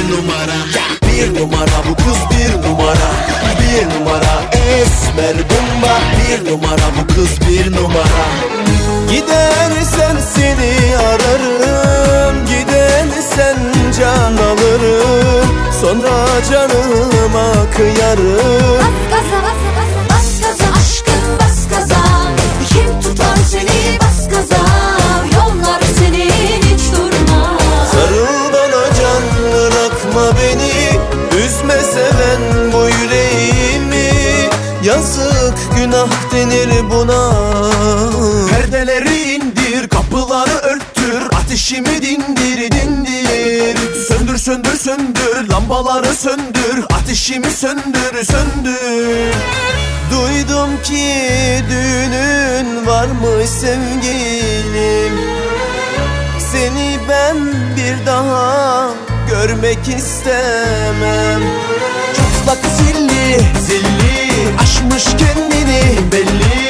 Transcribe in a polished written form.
numara. Bir numara bu kız, bir numara. Bir numara esmer bomba. Bir numara bu kız, bir numara. Gidersen seni ararım, gidersen can alırım, sonra canıma kıyarım. Bas gaza, bas gaza, bas gaza, aşkım bas gaza. Kim tutar seni, bas gaza. Yollar senin hiç durma. Sarıl bana can, bırakma beni, üzme seven bu yüreğimi. Yazık günah denir buna. Perdeleri indir, kapıları örttür, ateşimi dindir dindir. Söndür söndür söndür, lambaları söndür, ateşimi söndür söndür. Duydum ki düğünün varmış sevgilim. Seni ben bir daha görmek istemem. Çatlak zilli zilli, aşmış kendini belli.